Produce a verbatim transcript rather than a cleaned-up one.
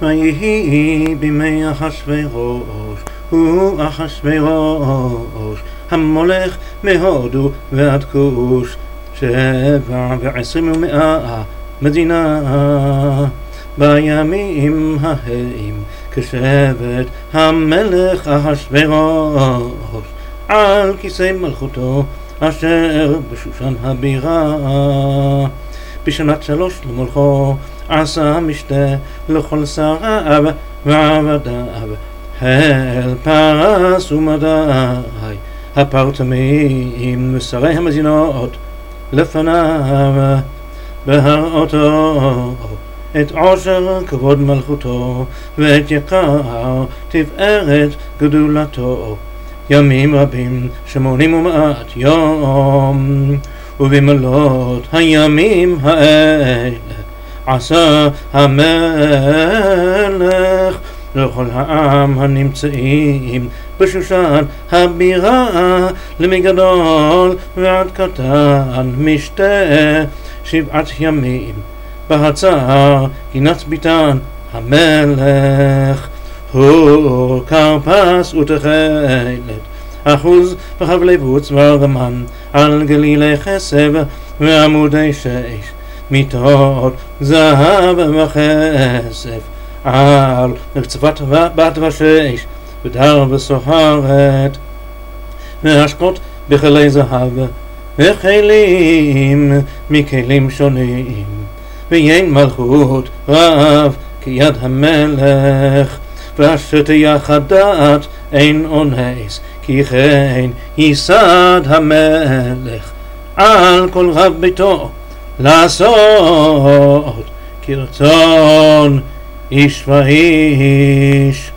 ויהי בימי אחשוורוש, הוא אחשוורוש המולך מהודו ועד כוש, שבע ועשרים ומאה מדינה. בימים ההם כשבט המלך אחשוורוש על כיסא מלכותו אשר בשושן הבירה. בשנת שלוש למולכו עשה משתה לכל שריו ועבדיו, אל פרס ומדי הפרטמים ושרי המדינות לפניו, בהראותו את עושר כבוד מלכותו ואת יקר תפארת גדולתו. ימים רבים שמונים ומעט יום, ובמלאת הימים האלה עשה המלך לכל העם הנמצאים בשושן הבירה, למגדול ועד קטן משתה שבעת ימים בהצער גינת ביתן המלך. הוא כרפס ותכלת אחוז וחבלי בוץ וארגמן על גלילי חסב ועמודי שש מיטות זהב וכסף על מקצבת בת ושש ודר וסוהרת והשקות בכלי זהב וכלים מכלים שונים, ויין מלכות רב כיד המלך, ואשר תיחד דעת אין אונס, כי כן ייסד המלך על כל רב ביתו לעשות כרצון איש ואיש.